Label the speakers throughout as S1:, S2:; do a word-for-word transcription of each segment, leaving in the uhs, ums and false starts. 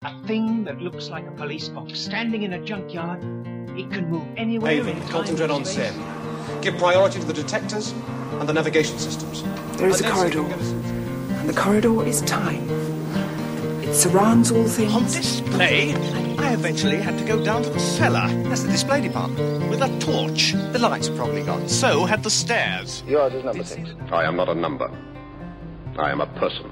S1: A thing that looks like a police box standing in a junkyard. It can move anywhere.
S2: Avon, concentrate on Sem. Give priority to the detectors and the navigation systems.
S3: There is a corridor, and the corridor is time. It surrounds all things.
S4: On display, I eventually had to go down to the cellar. That's the display department. With a torch. The lights are probably gone. So had the stairs.
S5: Yours is number six.
S6: I am not a number. I am a person.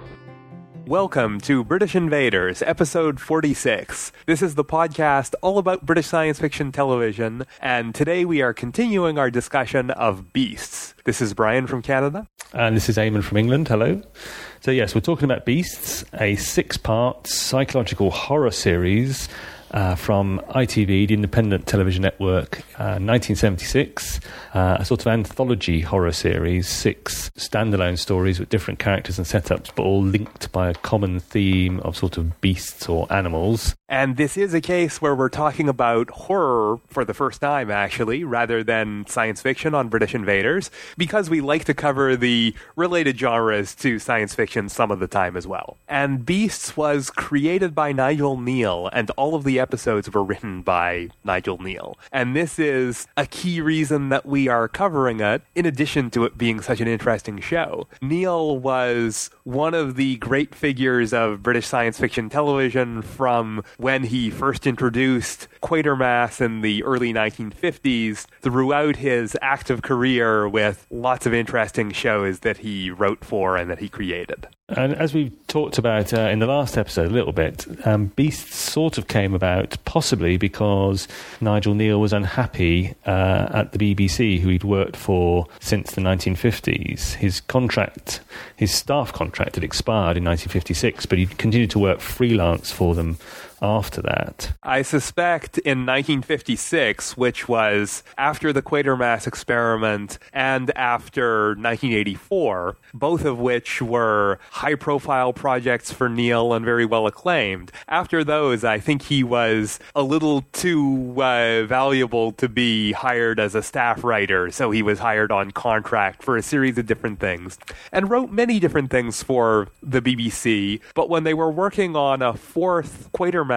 S7: Welcome to British Invaders, episode forty-six. This is the podcast all about British science fiction television, and today we are continuing our discussion of Beasts. This is Brian from Canada.
S8: And this is Eamon from England. Hello. So yes, we're talking about Beasts, a six-part psychological horror series Uh, from I T V, the Independent Television Network, uh, nineteen seventy-six, uh, a sort of anthology horror series, six standalone stories with different characters and setups, but all linked by a common theme of sort of beasts or animals.
S7: And this is a case where we're talking about horror for the first time, actually, rather than science fiction on British Invaders, because we like to cover the related genres to science fiction some of the time as well. And Beasts was created by Nigel Kneale, and all of the episodes were written by Nigel Kneale. And this is a key reason that we are covering it, in addition to it being such an interesting show. Kneale was one of the great figures of British science fiction television from when he first introduced Quatermass in the early nineteen fifties throughout his active career with lots of interesting shows that he wrote for and that he created.
S8: And as we've talked about uh, in the last episode a little bit, um, Beasts sort of came about possibly because Nigel Kneale was unhappy uh, at the B B C, who he'd worked for since the nineteen fifties. His contract, his staff contract had expired in nineteen fifty-six, but he continued to work freelance for them after that.
S7: I suspect in nineteen fifty-six, which was after the Quatermass experiment and after nineteen eighty-four, both of which were high-profile projects for Kneale and very well acclaimed. After those, I think he was a little too uh, valuable to be hired as a staff writer, so he was hired on contract for a series of different things, and wrote many different things for the B B C, but when they were working on a fourth Quatermass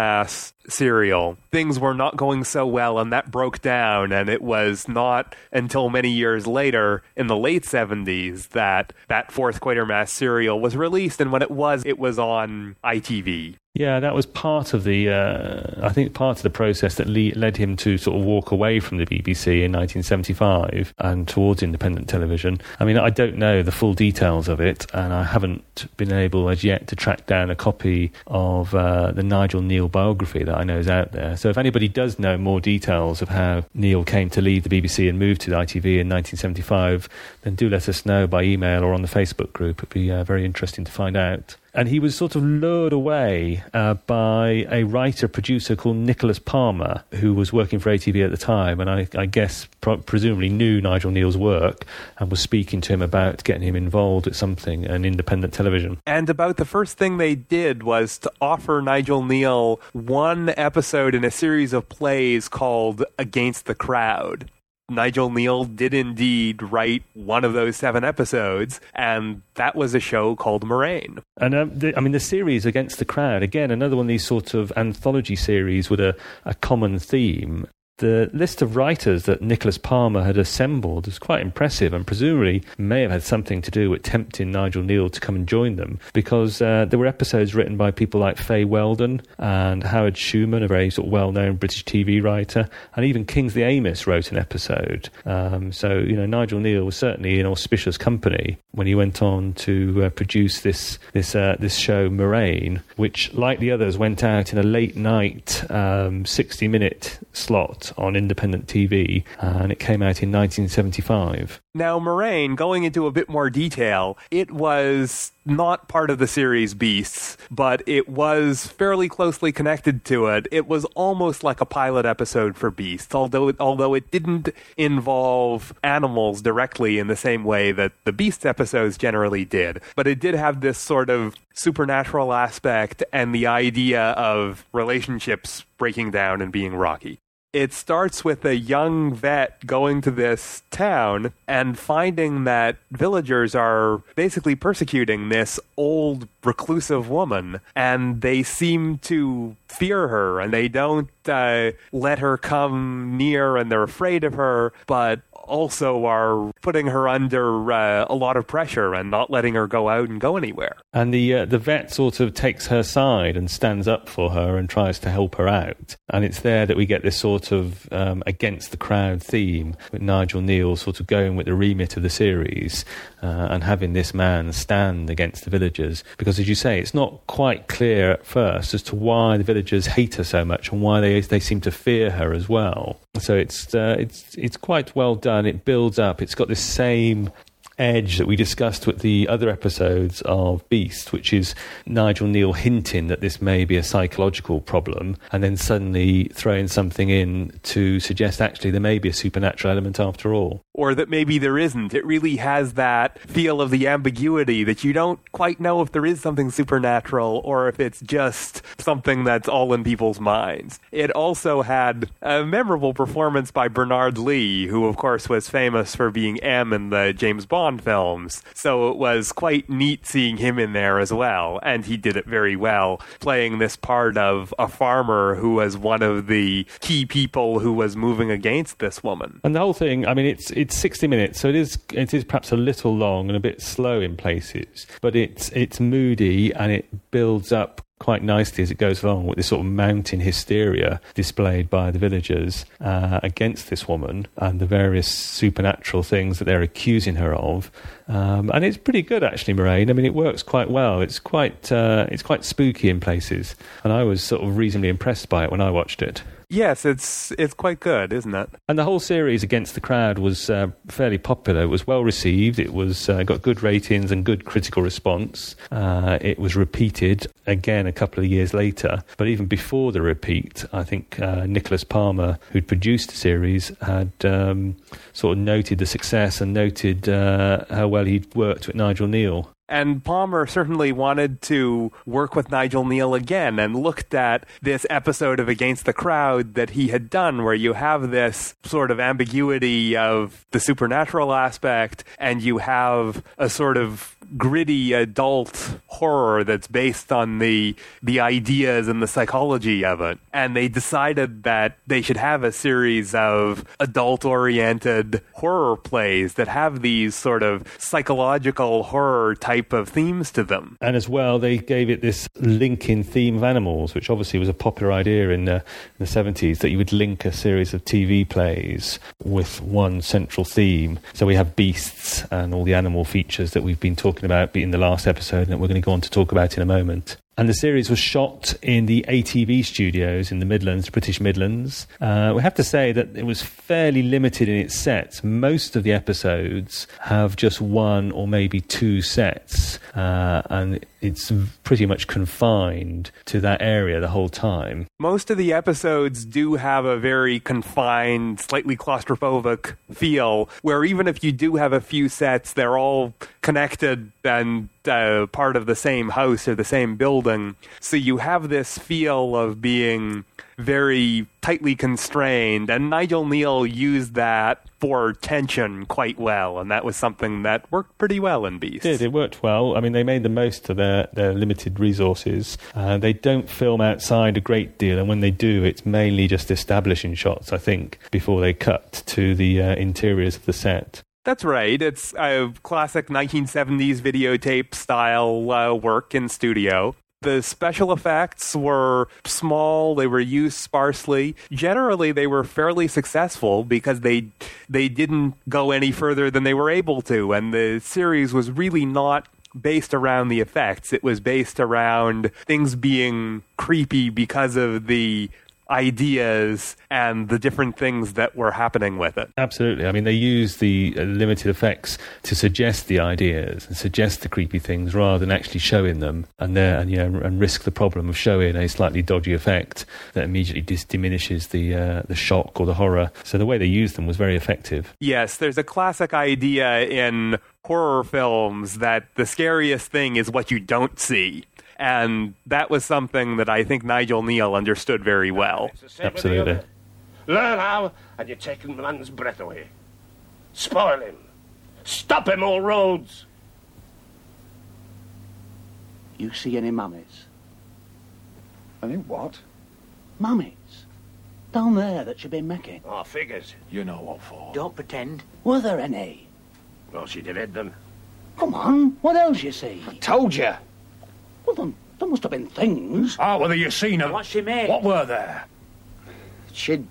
S7: serial, things were not going so well, and that broke down, and it was not until many years later, in the late seventies, that that fourth Quatermass serial was released, and when it was, it was on I T V.
S8: Yeah, that was part of the, uh, I think part of the process that le- led him to sort of walk away from the B B C in nineteen seventy-five and towards independent television. I mean, I don't know the full details of it, and I haven't been able as yet to track down a copy of uh, the Nigel Kneale biography that I know is out there. So if anybody does know more details of how Kneale came to leave the B B C and move to the I T V in nineteen seventy-five, then do let us know by email or on the Facebook group. It'd be uh, very interesting to find out. And he was sort of lured away uh, by a writer-producer called Nicholas Palmer, who was working for A T V at the time, and I, I guess pro- presumably knew Nigel Kneale's work and was speaking to him about getting him involved with something, an independent television.
S7: And about the first thing they did was to offer Nigel Kneale one episode in a series of plays called Against the Crowd. Nigel Kneale did indeed write one of those seven episodes, and that was a show called Moraine.
S8: And um, the, I mean, the series Against the Crowd, again, another one of these sort of anthology series with a, a common theme. The list of writers that Nicholas Palmer had assembled was quite impressive, and presumably may have had something to do with tempting Nigel Kneale to come and join them, because uh, there were episodes written by people like Fay Weldon and Howard Schuman, a very sort of well-known British T V writer, and even Kingsley Amis wrote an episode. Um, so, you know, Nigel Kneale was certainly in auspicious company when he went on to uh, produce this this uh, this show Moraine, which, like the others, went out in a late-night um, sixty-minute slot on independent T V, and it came out in nineteen seventy-five.
S7: Now, Moraine, going into a bit more detail, it was not part of the series Beasts, but it was fairly closely connected to it. It was almost like a pilot episode for Beasts, although it, although it didn't involve animals directly in the same way that the Beasts episodes generally did. But it did have this sort of supernatural aspect and the idea of relationships breaking down and being rocky. It starts with a young vet going to this town and finding that villagers are basically persecuting this old reclusive woman, and they seem to fear her, and they don't uh, let her come near, and they're afraid of her, but also are putting her under uh, a lot of pressure and not letting her go out and go anywhere.
S8: And the uh, the vet sort of takes her side and stands up for her and tries to help her out. And it's there that we get this sort of um, against the crowd theme, with Nigel Kneale sort of going with the remit of the series uh, and having this man stand against the villagers. Because as you say, it's not quite clear at first as to why the villagers hate her so much and why they they seem to fear her as well. So it's uh, it's it's quite well done. It builds up. It's got this same edge that we discussed with the other episodes of Beast, which is Nigel Kneale hinting that this may be a psychological problem, and then suddenly throwing something in to suggest actually there may be a supernatural element after all.
S7: Or that maybe there isn't. It really has that feel of the ambiguity that you don't quite know if there is something supernatural or if it's just something that's all in people's minds. It also had a memorable performance by Bernard Lee, who of course was famous for being M in the James Bond films. So it was quite neat seeing him in there as well. And he did it very well, playing this part of a farmer who was one of the key people who was moving against this woman.
S8: And the whole thing, I mean, it's it's sixty minutes, so it is it is perhaps a little long and a bit slow in places, but it's it's moody and it builds up quite nicely as it goes along with this sort of mounting hysteria displayed by the villagers uh, against this woman and the various supernatural things that they're accusing her of. Um, and it's pretty good, actually, Moraine. I mean, it works quite well. It's quite uh, it's quite spooky in places, and I was sort of reasonably impressed by it when I watched it.
S7: Yes, it's it's quite good, isn't it?
S8: And the whole series Against the Crowd was uh, fairly popular. It was well received. It was uh, got good ratings and good critical response. Uh, it was repeated again a couple of years later. But even before the repeat, I think uh, Nicholas Palmer, who'd produced the series, had um, sort of noted the success and noted uh, how well he'd worked with Nigel Kneale.
S7: And Palmer certainly wanted to work with Nigel Kneale again and looked at this episode of Against the Crowd that he had done, where you have this sort of ambiguity of the supernatural aspect and you have a sort of gritty adult horror that's based on the the ideas and the psychology of it. And they decided that they should have a series of adult-oriented horror plays that have these sort of psychological horror type of themes to them.
S8: And as well, they gave it this linking theme of animals, which obviously was a popular idea in the, in the seventies, that you would link a series of T V plays with one central theme. So we have beasts and all the animal features that we've been talking about in the last episode and that we're going to go on to talk about in a moment. And the series was shot in the A T V studios in the Midlands, the British Midlands. Uh, we have to say that it was fairly limited in its sets. Most of the episodes have just one or maybe two sets, uh, and it's pretty much confined to that area the whole time.
S7: Most of the episodes do have a very confined, slightly claustrophobic feel, where even if you do have a few sets, they're all connected and uh, part of the same house or the same building. So you have this feel of being very tightly constrained, and Nigel Kneale used that for tension quite well, and that was something that worked pretty well in Beast.
S8: It did, it worked well. I mean, they made the most of their, their limited resources. Uh, they don't film outside a great deal, and when they do, it's mainly just establishing shots, I think, before they cut to the uh, interiors of the set.
S7: That's right. It's a classic nineteen seventies videotape style uh, work in studio. The special effects were small, they were used sparsely. Generally, they were fairly successful because they they didn't go any further than they were able to, and the series was really not based around the effects. It was based around things being creepy because of the ideas and the different things that were happening with it.
S8: Absolutely. I mean, they use the uh, limited effects to suggest the ideas and suggest the creepy things rather than actually showing them, and there and you know and risk the problem of showing a slightly dodgy effect that immediately dis- diminishes the uh, the shock or the horror. So the way they used them was very effective.
S7: Yes, there's a classic idea in horror films that the scariest thing is what you don't see. And that was something that I think Nigel Kneale understood very well.
S8: Absolutely.
S5: Learn how, and you're taking the man's breath away. Spoil him. Stop him all roads. You see any mummies?
S9: Any what?
S5: Mummies. Down there that you've been making.
S9: Oh, figures. You know what for.
S5: Don't pretend. Were there any?
S9: Well, she did hit them.
S5: Come on, what else you see?
S9: I told you.
S5: Well, then, there must have been things.
S9: Oh, whether you seen them.
S5: What she made?
S9: What were there? She'd...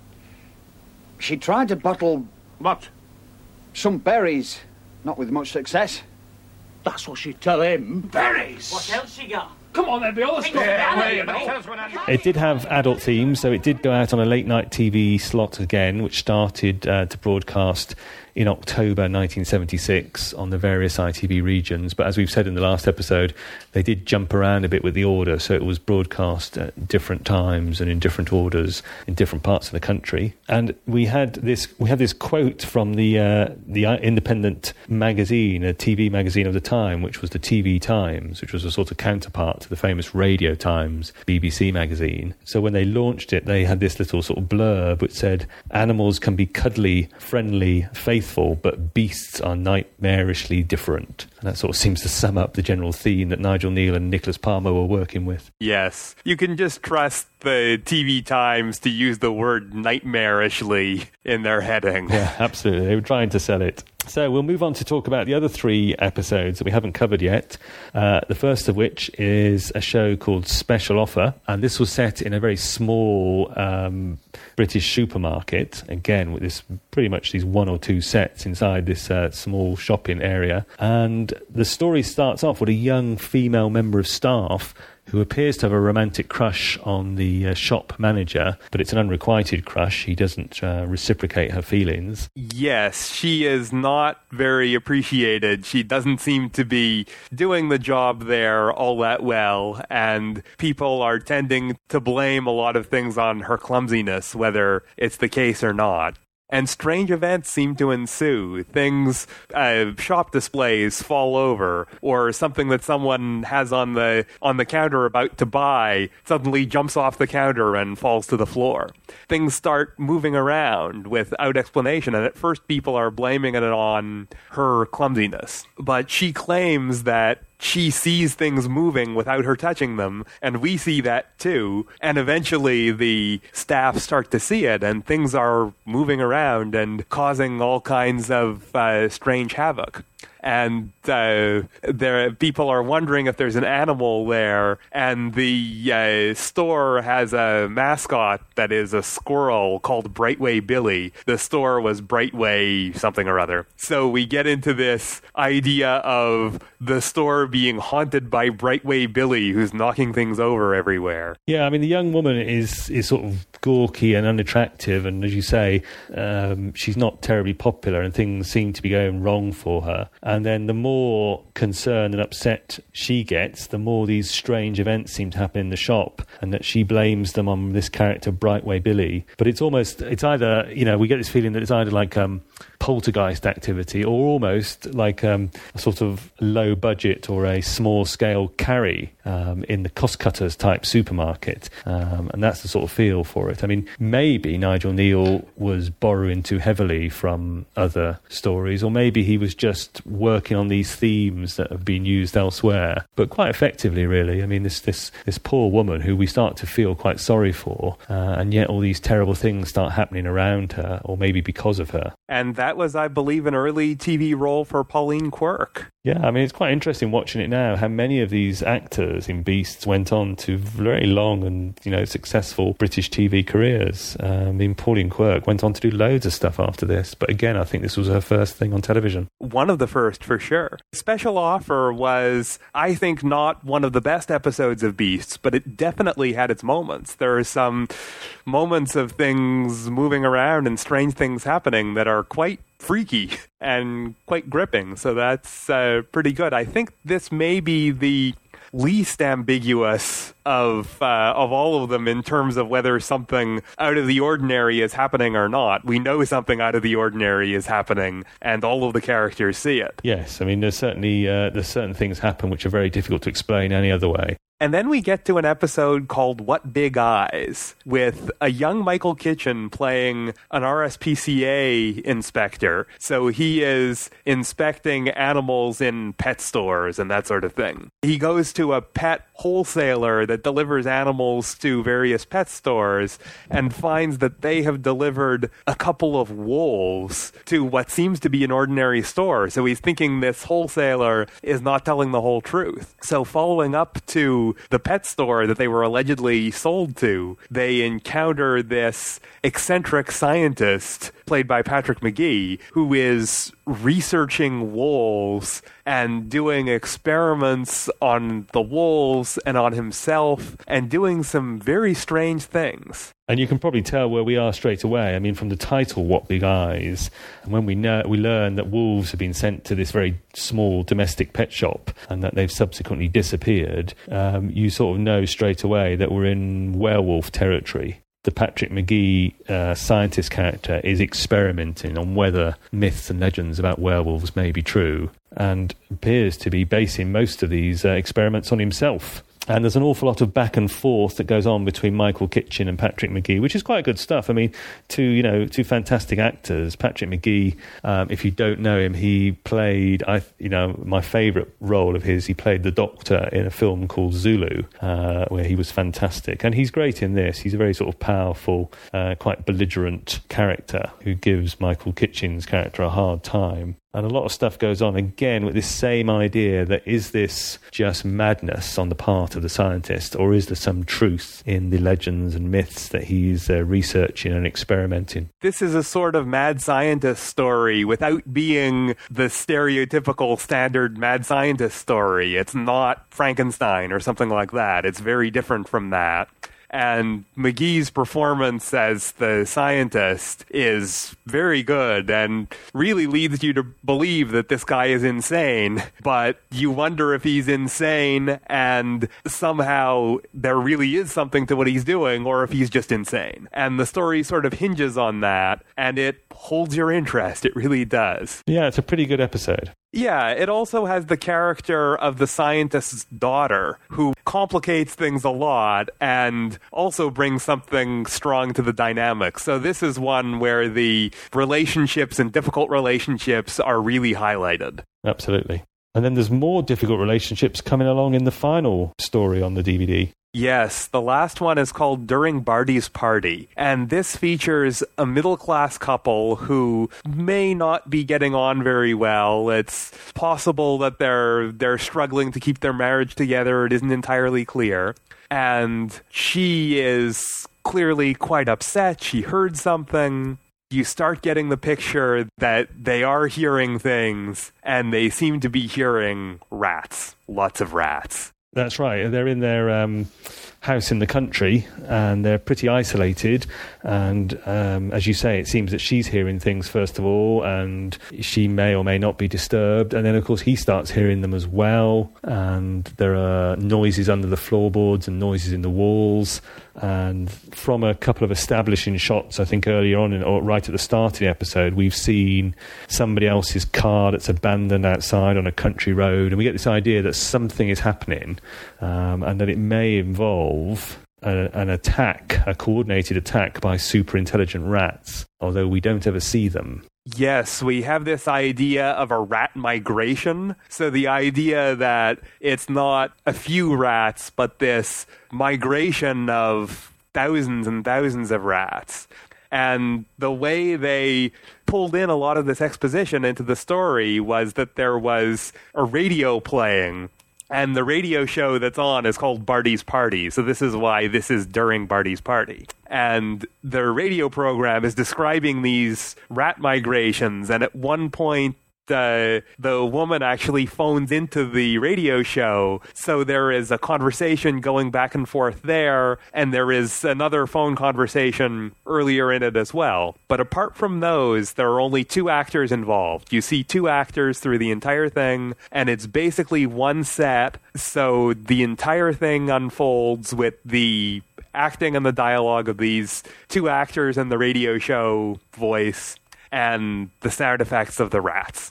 S9: She tried to bottle...
S5: What?
S9: Some berries. Not with much success.
S5: That's what she'd tell him.
S9: Berries?
S10: What else she got?
S9: Come on, there'll be other stuff.
S10: Yeah,
S9: Wait,
S10: yeah,
S9: tell us what I...
S8: It did have adult themes, so it did go out on a late night T V slot again, which started uh, to broadcast in October nineteen seventy-six on the various I T V regions. But as we've said in the last episode, they did jump around a bit with the order, so it was broadcast at different times and in different orders in different parts of the country. And we had this we had this quote from the uh, the independent magazine, a T V magazine of the time, which was the T V Times, which was a sort of counterpart to the famous Radio Times B B C magazine. So when they launched it, they had this little sort of blurb which said, "Animals can be cuddly, friendly, faithful, but beasts are nightmarishly different." And that sort of seems to sum up the general theme that Nigel Neal and Nicholas Palmer were working with.
S7: Yes. You can just trust the T V Times to use the word nightmarishly in their heading.
S8: Yeah, absolutely. They were trying to sell it. So we'll move on to talk about the other three episodes that we haven't covered yet. Uh, the first of which is a show called Special Offer. And this was set in a very small um, British supermarket. Again, with this pretty much these one or two sets inside this uh, small shopping area. And the story starts off with a young female member of staff who appears to have a romantic crush on the uh, shop manager, but it's an unrequited crush. He doesn't uh, reciprocate her feelings.
S7: Yes, she is not very appreciated. She doesn't seem to be doing the job there all that well, and people are tending to blame a lot of things on her clumsiness, whether it's the case or not. And strange events seem to ensue. Things, uh, shop displays fall over, or something that someone has on the on the counter about to buy suddenly jumps off the counter and falls to the floor. Things start moving around without explanation, and at first people are blaming it on her clumsiness. But she claims that she sees things moving without her touching them, and we see that too. And eventually the staff start to see it, and things are moving around and causing all kinds of uh, strange havoc. And uh, there, people are wondering if there's an animal there, and the uh, store has a mascot that is a squirrel called Brightway Billy. The store was Brightway something or other. So we get into this idea of the store being haunted by Brightway Billy, who's knocking things over everywhere.
S8: Yeah, I mean, the young woman is, is sort of gawky and unattractive, and as you say, um, she's not terribly popular, and things seem to be going wrong for her. And then the more concerned and upset she gets, the more these strange events seem to happen in the shop, and that she blames them on this character, Brightway Billy. But it's almost, it's either, you know, we get this feeling that it's either like um, poltergeist activity, or almost like um, a sort of low budget or a small scale carry um, in the cost cutters type supermarket. Um, and that's the sort of feel for it. I mean, maybe Nigel Neal was borrowing too heavily from other stories, or maybe he was just working on these themes that have been used elsewhere, but quite effectively, really. I mean, this this this poor woman who we start to feel quite sorry for, uh, and yet all these terrible things start happening around her, or maybe because of her.
S7: And that was, I believe, an early T V role for Pauline Quirke.
S8: Yeah, I mean, it's quite interesting watching it now, how many of these actors in Beasts went on to very long and, you know, successful British T V careers. Um, I mean, Pauline Quirke went on to do loads of stuff after this, but again, I think this was her first thing on television.
S7: One of the first, for sure. Special Offer was, I think, not one of the best episodes of Beasts, but it definitely had its moments. There are some moments of things moving around and strange things happening that are quite freaky and quite gripping, so that's uh, pretty good. I think this may be the least ambiguous of uh, of all of them in terms of whether something out of the ordinary is happening or not. We know something out of the ordinary is happening, and all of the characters see it.
S8: Yes, I mean, there's certainly uh, there's certain things happen which are very difficult to explain any other way.
S7: And then we get to an episode called What Big Eyes, with a young Michael Kitchen playing an R S P C A inspector. So he is inspecting animals in pet stores and that sort of thing. He goes to a pet wholesaler that delivers animals to various pet stores and finds that they have delivered a couple of wolves to what seems to be an ordinary store. So he's thinking this wholesaler is not telling the whole truth. So following up to the pet store that they were allegedly sold to, they encounter this eccentric scientist played by Patrick Magee, who is researching wolves and doing experiments on the wolves and on himself and doing some very strange things.
S8: And you can probably tell where we are straight away. I mean, from the title, What Big Eyes, and when we know, we learn that wolves have been sent to this very small domestic pet shop and that they've subsequently disappeared, um, you sort of know straight away that we're in werewolf territory. The Patrick Magee uh, scientist character is experimenting on whether myths and legends about werewolves may be true, and appears to be basing most of these uh, experiments on himself. And there's an awful lot of back and forth that goes on between Michael Kitchen and Patrick Magee, which is quite good stuff. I mean, two, you know, two fantastic actors. Patrick Magee, um, if you don't know him, he played, I, you know, my favourite role of his, he played the Doctor in a film called Zulu, uh, where he was fantastic. And he's great in this. He's a very sort of powerful, uh, quite belligerent character who gives Michael Kitchen's character a hard time. And a lot of stuff goes on, again, with this same idea that is this just madness on the part of the scientist, or is there some truth in the legends and myths that he's uh, researching and experimenting?
S7: This is a sort of mad scientist story without being the stereotypical standard mad scientist story. It's not Frankenstein or something like that. It's very different from that. And Magee's performance as the scientist is very good and really leads you to believe that this guy is insane, but you wonder if he's insane and somehow there really is something to what he's doing, or if he's just insane. And the story sort of hinges on that, and it holds your interest. It really does.
S8: Yeah, it's a pretty good episode.
S7: Yeah, it also has the character of the scientist's daughter, who complicates things a lot and also brings something strong to the dynamic. So this is one where the relationships and difficult relationships are really highlighted.
S8: Absolutely. And then there's more difficult relationships coming along in the final story on the D V D.
S7: Yes, the last one is called During Barty's Party, and this features a middle-class couple who may not be getting on very well. It's possible that they're they're struggling to keep their marriage together. It isn't entirely clear. And she is clearly quite upset. She heard something. You start getting the picture that they are hearing things, and they seem to be hearing rats. Lots of rats.
S8: That's right. They're in their um, house in the country, and they're pretty isolated. And um, as you say, it seems that she's hearing things first of all, and she may or may not be disturbed. And then, of course, he starts hearing them as well. And there are noises under the floorboards and noises in the walls. And from a couple of establishing shots, I think earlier on, in, or right at the start of the episode, we've seen somebody else's car that's abandoned outside on a country road, and we get this idea that something is happening, um, and that it may involve a, an attack, a coordinated attack by super intelligent rats, although we don't ever see them.
S7: Yes, we have this idea of a rat migration. So the idea that it's not a few rats, but this migration of thousands and thousands of rats. And the way they pulled in a lot of this exposition into the story was that there was a radio playing. And the radio show that's on is called Barty's Party. So this is why this is during Barty's Party. And the radio program is describing these rat migrations. And at one point, uh, the woman actually phones into the radio show. So there is a conversation going back and forth there. And there is another phone conversation earlier in it as well. But apart from those, there are only two actors involved. You see two actors through the entire thing, and it's basically one set. So the entire thing unfolds with the acting and the dialogue of these two actors and the radio show voice and the sound effects of the rats.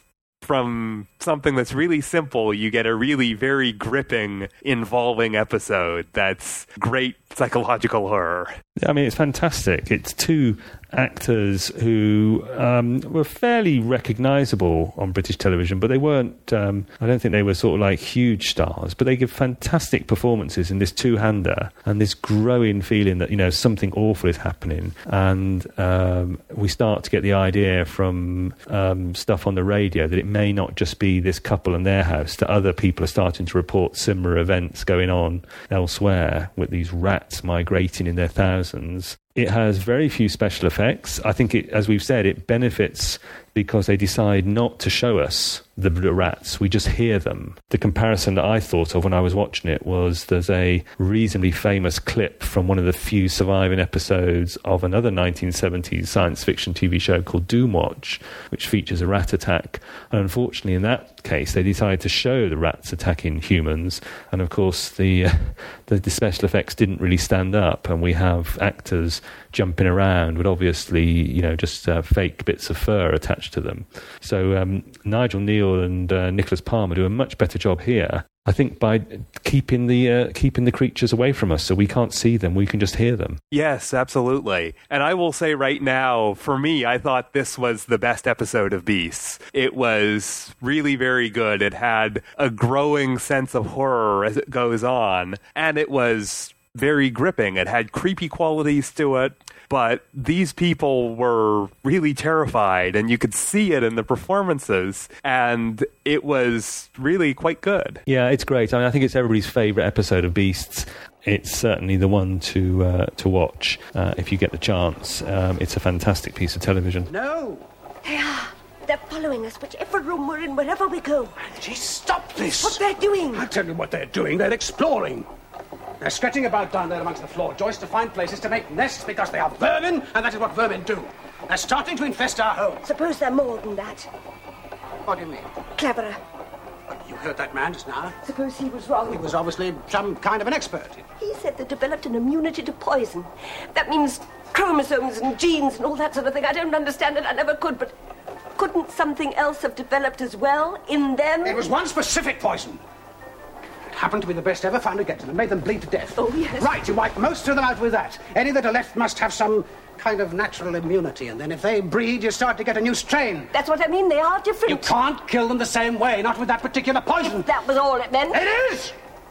S7: from something that's really simple, you get a really very gripping, involving episode that's great psychological horror.
S8: I mean, it's fantastic. It's two actors who um, were fairly recognisable on British television, but they weren't, um, I don't think they were sort of like huge stars, but they give fantastic performances in this two-hander and this growing feeling that, you know, something awful is happening. And um, we start to get the idea from um, stuff on the radio that it may not just be this couple and their house, that other people are starting to report similar events going on elsewhere with these rats migrating in their thousands. It has very few special effects. I think, it, as we've said, it benefits because they decide not to show us the, the rats. We just hear them. The comparison that I thought of when I was watching it was there's a reasonably famous clip from one of the few surviving episodes of another nineteen seventies science fiction T V show called Doomwatch, which features a rat attack. And unfortunately, in that case, they decided to show the rats attacking humans. And of course, the, uh, the, the special effects didn't really stand up. And we have actors jumping around with obviously, you know, just uh, fake bits of fur attached to them. So um, Nigel Neal and uh, Nicholas Palmer do a much better job here, I think, by keeping the uh, keeping the creatures away from us so we can't see them, we can just hear them.
S7: Yes, absolutely. And I will say right now, for me, I thought this was the best episode of Beasts. It was really very good. It had a growing sense of horror as it goes on, and it was very gripping. It had creepy qualities to it, but these people were really terrified, and you could see it in the performances, and it was really quite good.
S8: Yeah, it's great. I mean, I think it's everybody's favourite episode of Beasts. It's certainly the one to uh, to watch uh, if you get the chance. Um, it's a fantastic piece of television.
S10: No!
S11: They are. They're following us, whichever room we're in, wherever we go.
S10: Gee, stop this!
S11: What they're doing!
S10: I'll tell you what they're doing. They're exploring. They're scratching about down there amongst the floor joists to find places to make nests because they are vermin, and that is what vermin do. They're starting to infest our homes.
S11: Suppose they're more than that.
S10: What do you mean?
S11: Cleverer.
S10: You heard that man just now?
S11: Suppose he was wrong.
S10: He was obviously some kind of an expert.
S11: He said they developed an immunity to poison. That means chromosomes and genes and all that sort of thing. I don't understand it. I never could, but couldn't something else have developed as well in them?
S10: It was one specific poison. Happened to be the best ever found against them and made them bleed to death.
S11: Oh, yes.
S10: Right, you wipe most of them out with that. Any that are left must have some kind of natural immunity, and then if they breed, you start to get a new strain.
S11: That's what I mean, they are different.
S10: You can't kill them the same way, not with that particular poison.
S11: If that was all it meant.
S10: It is!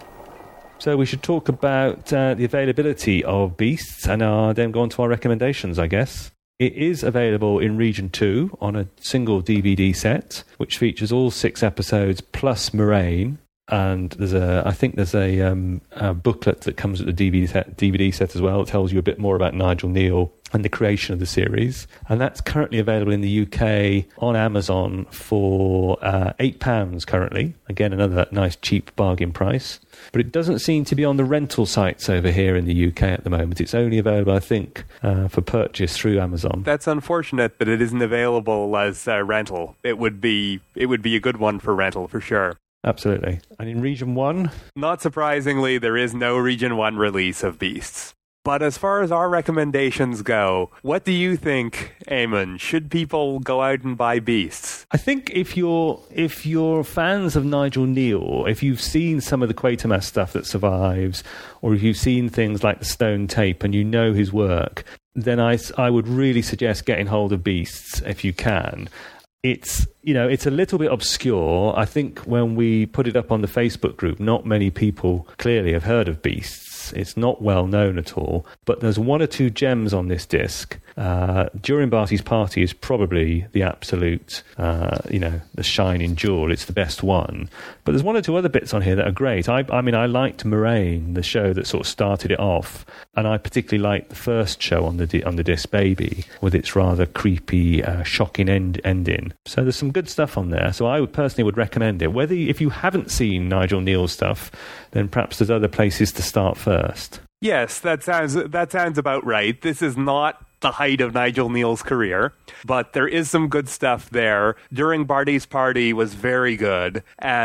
S8: So we should talk about uh, the availability of Beasts and uh, then go on to our recommendations, I guess. It is available in Region two on a single D V D set, which features all six episodes plus Moraine. And there's a, I think there's a, um, a booklet that comes with the D V D set, D V D set as well. It tells you a bit more about Nigel Neal and the creation of the series. And that's currently available in the U K on Amazon for uh, eight pounds currently. Again, another nice cheap bargain price. But it doesn't seem to be on the rental sites over here in the U K at the moment. It's only available, I think, uh, for purchase through Amazon.
S7: That's unfortunate that it isn't available as uh, rental. It would be, it would be a good one for rental for sure.
S8: Absolutely. And in Region one?
S7: Not surprisingly, there is no Region one release of Beasts. But as far as our recommendations go, what do you think, Eamon? Should people go out and buy Beasts?
S8: I think if you're if you're fans of Nigel Neal, if you've seen some of the Quatermass stuff that survives, or if you've seen things like the Stone Tape and you know his work, then I, I would really suggest getting hold of Beasts if you can. It's, you know, it's a little bit obscure. I think when we put it up on the Facebook group, not many people clearly have heard of Beasts. It's not well known at all. But there's one or two gems on this disc. Uh, During Barty's Party is probably the absolute, uh, you know, the shining jewel. It's the best one. But there's one or two other bits on here that are great. I, I mean, I liked Moraine, the show that sort of started it off. And I particularly liked the first show on the on the disc, Baby, with its rather creepy, uh, shocking end ending. So there's some good stuff on there. So I would personally would recommend it. Whether if you haven't seen Nigel Neal's stuff, then perhaps there's other places to start first.
S7: Yes, that sounds that sounds about right. This is not the height of Nigel Neal's career, but there is some good stuff there. During Barty's Party was very good, and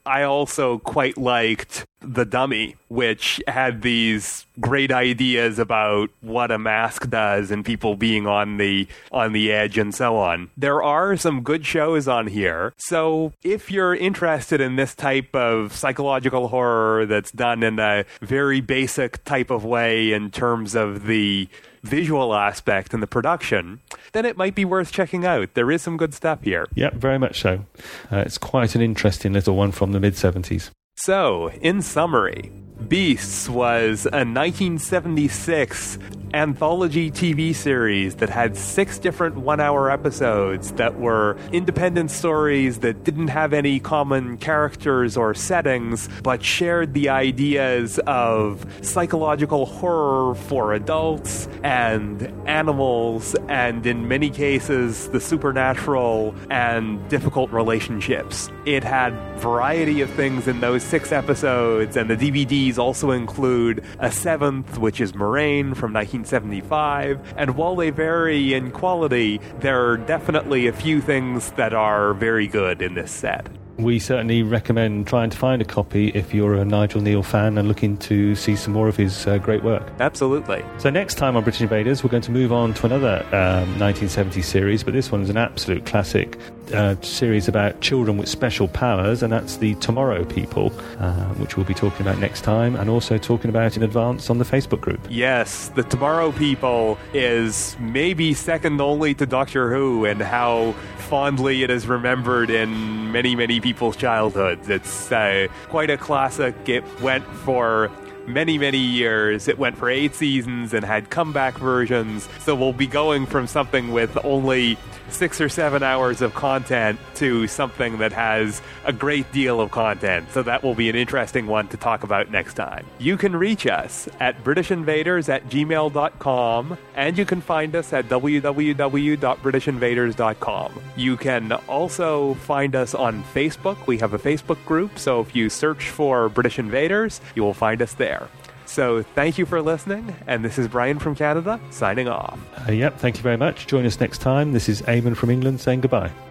S7: I also quite liked The Dummy, which had these great ideas about what a mask does and people being on the on the edge and so on. There are some good shows on here. So if you're interested in this type of psychological horror that's done in a very basic type of way in terms of the visual aspect and the production, then it might be worth checking out. There is some good stuff here.
S8: Yeah, very much so. Uh, it's quite an interesting little one from the mid-seventies.
S7: So, in summary, Beasts was a nineteen seventy-six anthology T V series that had six different one-hour episodes that were independent stories that didn't have any common characters or settings, but shared the ideas of psychological horror for adults and animals, and in many cases, the supernatural and difficult relationships. It had variety of things in those six episodes, and the D V Ds also include a seventh, which is Moraine from nineteen seventy-five, and while they vary in quality, there are definitely a few things that are very good in this set.
S8: We certainly recommend trying to find a copy if you're a Nigel Kneale fan and looking to see some more of his uh, great work.
S7: Absolutely.
S8: So next time on British Invaders, we're going to move on to another um, nineteen seventies series, but this one's an absolute classic uh, series about children with special powers, and that's the Tomorrow People, uh, which we'll be talking about next time, and also talking about in advance on the Facebook group.
S7: Yes, the Tomorrow People is maybe second only to Doctor Who in how fondly it is remembered in many, many people's childhoods. It's uh, quite a classic. It went for many, many years. It went for eight seasons and had comeback versions. So we'll be going from something with only six or seven hours of content to something that has a great deal of content. So that will be an interesting one to talk about next time. You can reach us at british invaders at gmail dot com, and you can find us at w w w dot british invaders dot com. You can also find us on Facebook. We have a Facebook group, so if you search for British Invaders, you will find us there. So thank you for listening, and this is Brian from Canada, signing off.
S8: Uh, yep, thank you very much. Join us next time. This is Eamon from England saying goodbye.